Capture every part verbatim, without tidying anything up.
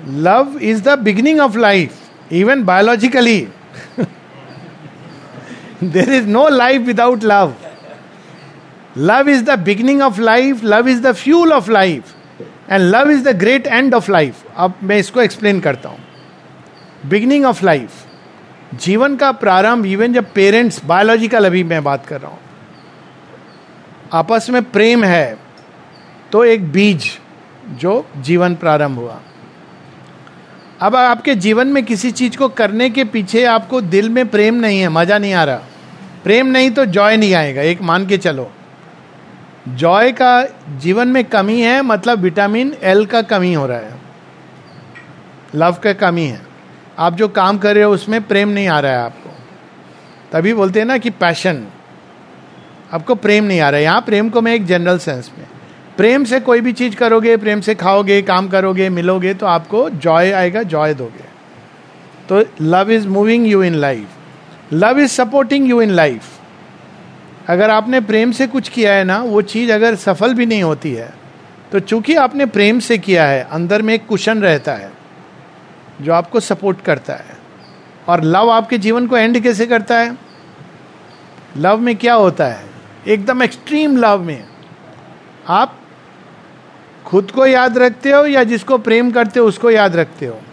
Love is the beginning of life, even biologically. There is no life without love. Love is the beginning of life, love is the fuel of life, and love is the great end of life. अब मैं इसको explain करता हूं. Beginning of life, जीवन का प्रारंभ. Even जब parents, biological अभी मैं बात कर रहा हूं, आपस में प्रेम है तो एक बीज जो जीवन प्रारंभ हुआ. अब आपके जीवन में किसी चीज को करने के पीछे आपको दिल में प्रेम नहीं है, मजा नहीं आ रहा, प्रेम नहीं तो जॉय नहीं आएगा. एक मान के चलो, जॉय का जीवन में कमी है, मतलब विटामिन एल का कमी हो रहा है, लव का कमी है. आप जो काम कर रहे हो उसमें प्रेम नहीं आ रहा है आपको, तभी बोलते हैं ना कि पैशन, आपको प्रेम नहीं आ रहा है. यहाँ प्रेम को मैं एक जनरल सेंस में, प्रेम से कोई भी चीज करोगे, प्रेम से खाओगे, काम करोगे, मिलोगे तो आपको जॉय आएगा, जॉय दोगे. तो love is moving you in life, love is supporting you in life. अगर आपने प्रेम से कुछ किया है ना, वो चीज अगर सफल भी नहीं होती है तो चूंकि आपने प्रेम से किया है, अंदर में एक कुशन रहता है जो आपको सपोर्ट करता है. और लव आपके जीवन को एंड कैसे करता है? लव में क्या होता है, एकदम एक्सट्रीम लव में आप खुद को याद रखते हो या जिसको प्रेम करते हो उसको याद रखते हो?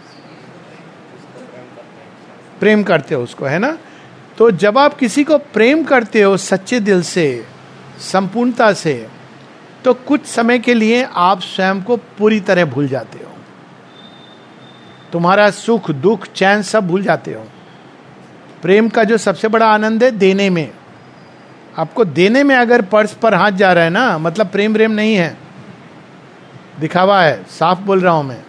प्रेम करते हो उसको, है ना. तो जब आप किसी को प्रेम करते हो सच्चे दिल से, संपूर्णता से, तो कुछ समय के लिए आप स्वयं को पूरी तरह भूल जाते हो. तुम्हारा सुख दुख चैन सब भूल जाते हो. प्रेम का जो सबसे बड़ा आनंद है देने में. आपको देने में अगर पर्स पर हाथ जा रहा है ना, मतलब प्रेम प्रेम नहीं है, दिखावा है. साफ बोल रहा हूं मैं.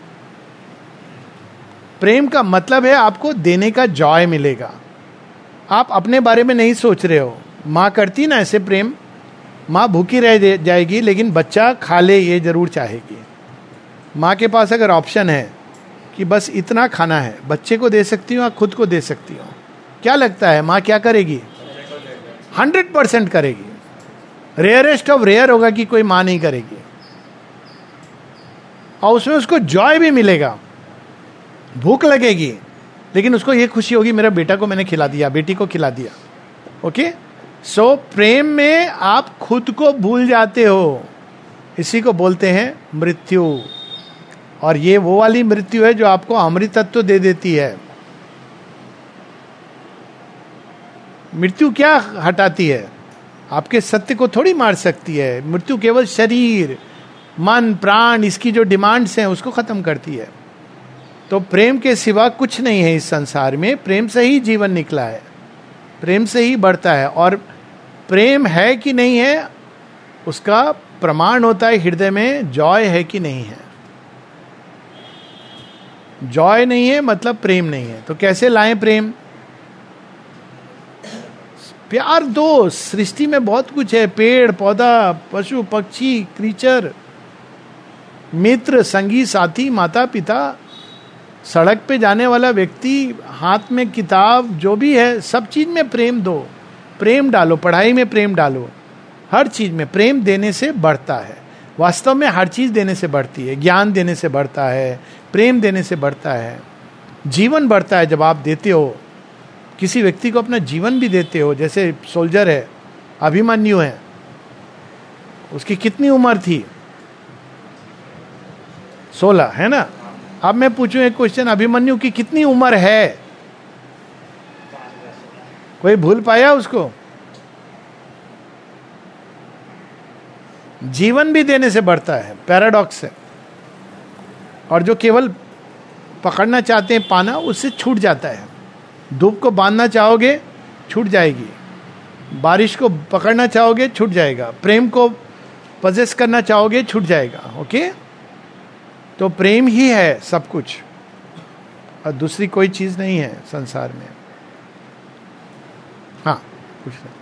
प्रेम का मतलब है आपको देने का जॉय मिलेगा. आप अपने बारे में नहीं सोच रहे हो. माँ करती ना ऐसे प्रेम, माँ भूखी रह जाएगी लेकिन बच्चा खा ले ये जरूर चाहेगी. माँ के पास अगर ऑप्शन है कि बस इतना खाना है, बच्चे को दे सकती हूँ या खुद को दे सकती हूँ, क्या लगता है माँ क्या करेगी? हंड्रेड परसेंट करेगी. रेयरेस्ट ऑफ रेयर होगा कि कोई माँ नहीं करेगी. और उसमें उसको जॉय भी मिलेगा. भूख लगेगी लेकिन उसको ये खुशी होगी मेरा बेटा को मैंने खिला दिया, बेटी को खिला दिया. ओके, सो प्रेम में आप खुद को भूल जाते हो. इसी को बोलते हैं मृत्यु. और ये वो वाली मृत्यु है जो आपको अमृतत्व दे देती है. मृत्यु क्या हटाती है? आपके सत्य को थोड़ी मार सकती है. मृत्यु केवल शरीर, मन, प्राण, इसकी जो डिमांड्स हैं उसको खत्म करती है. तो प्रेम के सिवा कुछ नहीं है इस संसार में. प्रेम से ही जीवन निकला है, प्रेम से ही बढ़ता है. और प्रेम है कि नहीं है उसका प्रमाण होता है हृदय में जॉय है कि नहीं है. जॉय नहीं है मतलब प्रेम नहीं है. तो कैसे लाएं प्रेम? प्यार दो. सृष्टि में बहुत कुछ है, पेड़ पौधा, पशु पक्षी, क्रीचर, मित्र, संगी साथी, माता पिता, सड़क पे जाने वाला व्यक्ति, हाथ में किताब, जो भी है सब चीज में प्रेम दो. प्रेम डालो, पढ़ाई में प्रेम डालो, हर चीज में प्रेम देने से बढ़ता है. वास्तव में हर चीज देने से बढ़ती है. ज्ञान देने से बढ़ता है, प्रेम देने से बढ़ता है, जीवन बढ़ता है. जब आप देते हो किसी व्यक्ति को अपना जीवन भी देते हो, जैसे सोल्जर है, अभिमन्यु है, उसकी कितनी उम्र थी? सोलह, है ना. अब मैं पूछूं एक क्वेश्चन, अभिमन्यु की कितनी उम्र है? कोई भूल पाया उसको? जीवन भी देने से बढ़ता है. पैराडॉक्स है. और जो केवल पकड़ना चाहते हैं पाना, उससे छूट जाता है. धूप को बांधना चाहोगे छूट जाएगी, बारिश को पकड़ना चाहोगे छूट जाएगा, प्रेम को पजेस करना चाहोगे छूट जाएगा. ओके, तो प्रेम ही है सब कुछ और दूसरी कोई चीज नहीं है संसार में. हाँ, कुछ नहीं.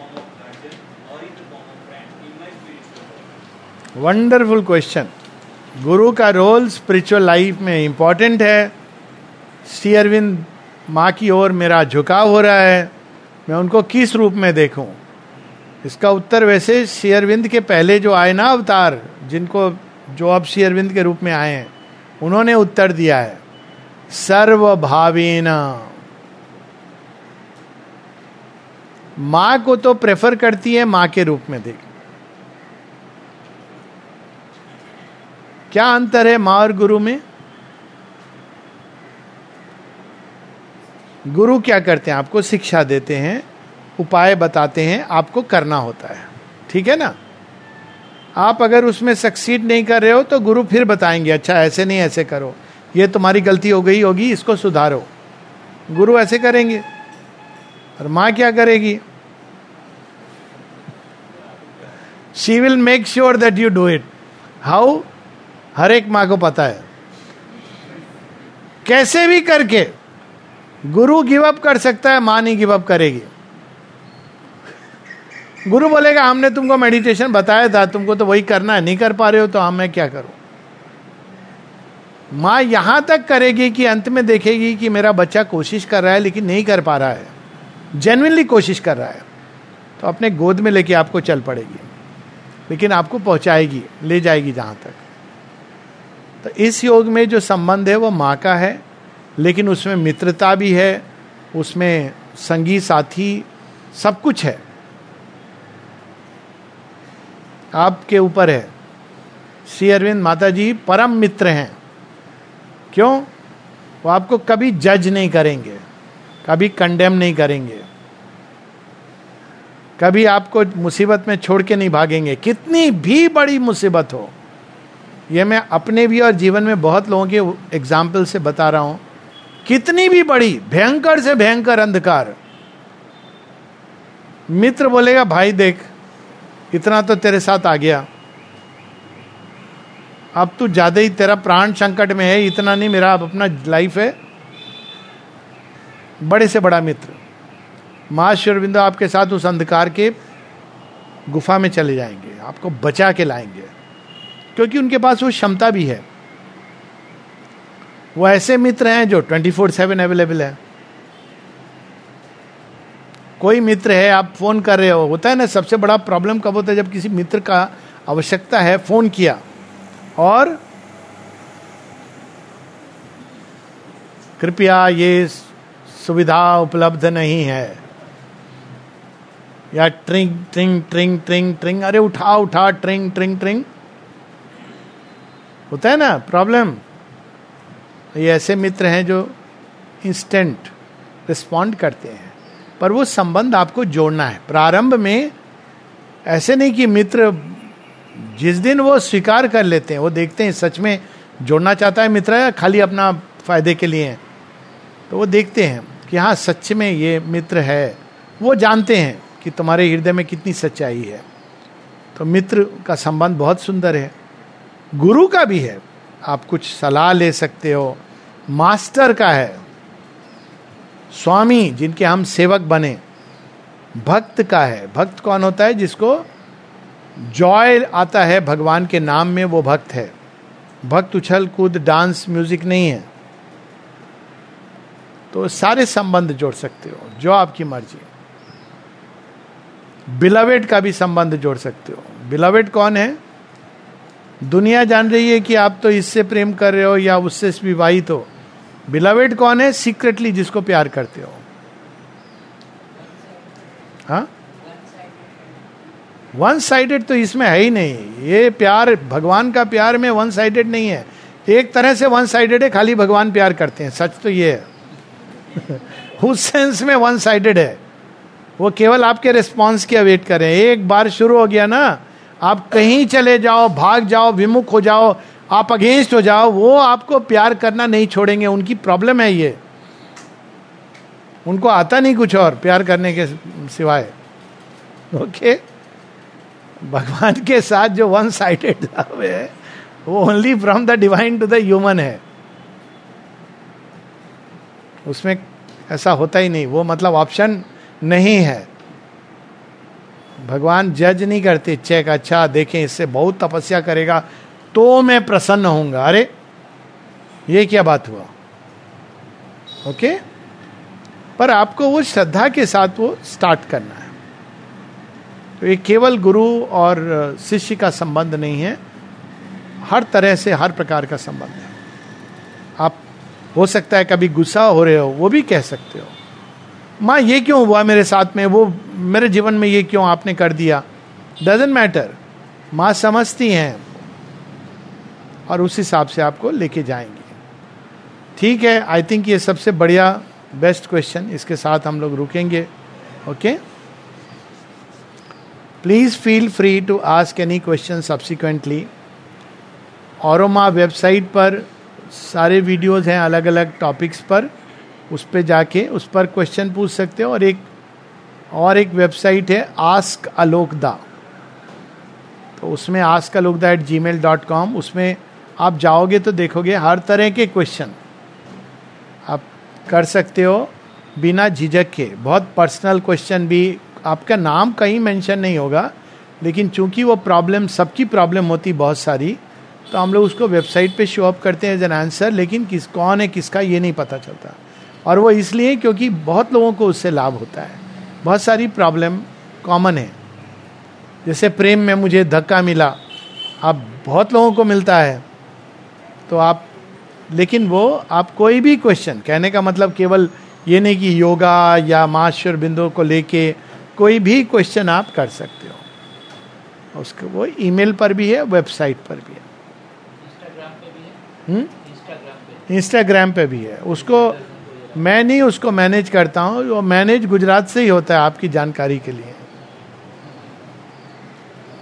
Wonderful question. गुरु का रोल स्पिरिचुअल लाइफ में इंपॉर्टेंट है. श्री अरविंद माँ की ओर मेरा झुकाव हो रहा है, मैं उनको किस रूप में देखूं? इसका उत्तर वैसे श्री अरविंद के पहले जो आए ना अवतार, जिनको जो अब श्री अरविंद के रूप में आए हैं, उन्होंने उत्तर दिया है सर्वभावेन. मां को तो प्रेफर करती है मां के रूप में देख. क्या अंतर है मां और गुरु में? गुरु क्या करते हैं? आपको शिक्षा देते हैं, उपाय बताते हैं, आपको करना होता है. ठीक है ना? आप अगर उसमें सक्सीड नहीं कर रहे हो तो गुरु फिर बताएंगे, अच्छा ऐसे नहीं ऐसे करो, ये तुम्हारी गलती हो गई होगी, इसको सुधारो. गुरु ऐसे करेंगे. और मां क्या करेगी? She will make sure that you do it. How? हर एक मां को पता है कैसे भी करके गुरु गिव अप कर सकता है, मां नहीं गिव अप करेगी. गुरु बोलेगा हमने तुमको मेडिटेशन बताया था, तुमको तो वही करना है, नहीं कर पा रहे हो तो हम मैं क्या करूं. मां यहां तक करेगी कि अंत में देखेगी कि मेरा बच्चा कोशिश कर रहा है लेकिन नहीं कर पा रहा है, जेन्युइनली कोशिश कर रहा है, तो अपने गोद में लेके आपको चल पड़ेगी, लेकिन आपको पहुंचाएगी, ले जाएगी जहां तक. तो इस योग में जो संबंध है वो मां का है, लेकिन उसमें मित्रता भी है, उसमें संगी साथी सब कुछ है. आपके ऊपर है. श्री अरविंद माता जी परम मित्र हैं. क्यों? वो आपको कभी जज नहीं करेंगे, कभी कंडेम नहीं करेंगे, कभी आपको मुसीबत में छोड़ के नहीं भागेंगे, कितनी भी बड़ी मुसीबत हो. ये मैं अपने भी और जीवन में बहुत लोगों के एग्जाम्पल से बता रहा हूं. कितनी भी बड़ी भयंकर से भयंकर अंधकार, मित्र बोलेगा भाई देख इतना तो तेरे साथ आ गया, अब तू ज्यादा ही, तेरा प्राण संकट में है, इतना नहीं, मेरा अब अपना लाइफ है. बड़े से बड़ा मित्र. मां श्री अरविंदो आपके साथ उस अंधकार के गुफा में चले जाएंगे, आपको बचा के लाएंगे, क्योंकि उनके पास वो क्षमता भी है. वो ऐसे मित्र हैं जो ट्वेंटी फोर सेवन अवेलेबल है. कोई मित्र है, आप फोन कर रहे हो, होता है ना, सबसे बड़ा प्रॉब्लम कब होता है? जब किसी मित्र का आवश्यकता है, फोन किया और कृपया ये सुविधा उपलब्ध नहीं है, या ट्रिंग ट्रिंग ट्रिंग ट्रिंग ट्रिंग, अरे उठा उठा ट्रिंग ट्रिंग ट्रिंग, होता है ना प्रॉब्लम. ये ऐसे मित्र हैं जो इंस्टेंट रिस्पॉन्ड करते हैं, पर वो संबंध आपको जोड़ना है. प्रारंभ में ऐसे नहीं कि मित्र जिस दिन वो स्वीकार कर लेते हैं, वो देखते हैं सच में जोड़ना चाहता है मित्र है, खाली अपना फायदे के लिए है, तो वो देखते हैं कि हाँ सच में ये मित्र है. वो जानते हैं कि तुम्हारे हृदय में कितनी सच्चाई है. तो मित्र का संबंध बहुत सुंदर है. गुरु का भी है, आप कुछ सलाह ले सकते हो. मास्टर का है, स्वामी जिनके हम सेवक बने. भक्त का है, भक्त कौन होता है? जिसको जॉय आता है भगवान के नाम में, वो भक्त है. भक्त उछल कूद डांस म्यूजिक नहीं है. तो सारे संबंध जोड़ सकते हो, जो आपकी मर्जी. बिलवेड का भी संबंध जोड़ सकते हो. बिलवेड कौन है? दुनिया जान रही है कि आप तो इससे प्रेम कर रहे हो या उससे विवाहित हो. बिलवेड कौन है? सीक्रेटली जिसको प्यार करते हो. हाँ, वन साइडेड तो इसमें है ही नहीं. ये प्यार, भगवान का प्यार में वन साइडेड नहीं है. एक तरह से वन साइडेड है, खाली भगवान प्यार करते हैं, सच तो ये है. उस सेंस में वन साइडेड है. वो केवल आपके रिस्पॉन्स की अवेट करें. एक बार शुरू हो गया ना, आप कहीं चले जाओ, भाग जाओ, विमुख हो जाओ, आप अगेंस्ट हो जाओ, वो आपको प्यार करना नहीं छोड़ेंगे. उनकी प्रॉब्लम है ये. उनको आता नहीं कुछ और प्यार करने के सिवाय. ओके, भगवान के साथ जो वन साइडेड लव है वो only from the divine to the human है. उसमें ऐसा होता ही नहीं. वो मतलब ऑप्शन नहीं है. भगवान जज नहीं करते. चेक, अच्छा देखें इससे बहुत तपस्या करेगा, तो मैं प्रसन्न होऊंगा। अरे ये क्या बात हुआ? ओके, पर आपको वो श्रद्धा के साथ वो स्टार्ट करना है। तो ये केवल गुरु और शिष्य का संबंध नहीं है, हर तरह से हर प्रकार का संबंध है। आप हो सकता है कभी गुस्सा हो रहे हो, वो भी कह सकते हो, माँ ये क्यों हुआ मेरे साथ में, वो मेरे जीवन में ये क्यों आपने कर दिया। डजेंट मैटर, माँ समझती हैं और उस हिसाब से आपको लेके जाएंगे। ठीक है, आई थिंक ये सबसे बढ़िया बेस्ट क्वेश्चन, इसके साथ हम लोग रुकेंगे। Okay, please feel free to ask any question subsequently. Auroma website पर सारे वीडियोस हैं अलग अलग टॉपिक्स पर, उस पर जाके उस पर क्वेश्चन पूछ सकते हो। और एक और एक वेबसाइट है आस्क अलोकदा, तो उसमें ask Alokda at gmail dot com, उसमें आप जाओगे तो देखोगे हर तरह के क्वेश्चन आप कर सकते हो बिना झिझक के। बहुत पर्सनल क्वेश्चन भी, आपका नाम कहीं मेंशन नहीं होगा, लेकिन चूंकि वो प्रॉब्लम सबकी प्रॉब्लम होती बहुत सारी, तो हम लोग उसको वेबसाइट पे शो अप करते हैं एज एन आंसर, लेकिन किस कौन है किसका ये नहीं पता चलता। और वो इसलिए क्योंकि बहुत लोगों को उससे लाभ होता है। बहुत सारी प्रॉब्लम कॉमन है, जैसे प्रेम में मुझे धक्का मिला, अब बहुत लोगों को मिलता है, तो आप, लेकिन वो आप कोई भी क्वेश्चन, कहने का मतलब केवल ये नहीं कि योगा या माश्वर बिंदु को लेके, कोई भी क्वेश्चन आप कर सकते हो। उसको वो ईमेल पर भी है, वेबसाइट पर भी है, हम्म इंस्टाग्राम पे भी है। उसको मैं नहीं उसको मैनेज करता हूँ, वो मैनेज गुजरात से ही होता है, आपकी जानकारी के लिए।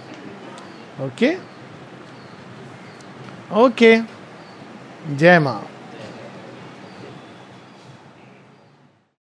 ओके ओके, जय माँ।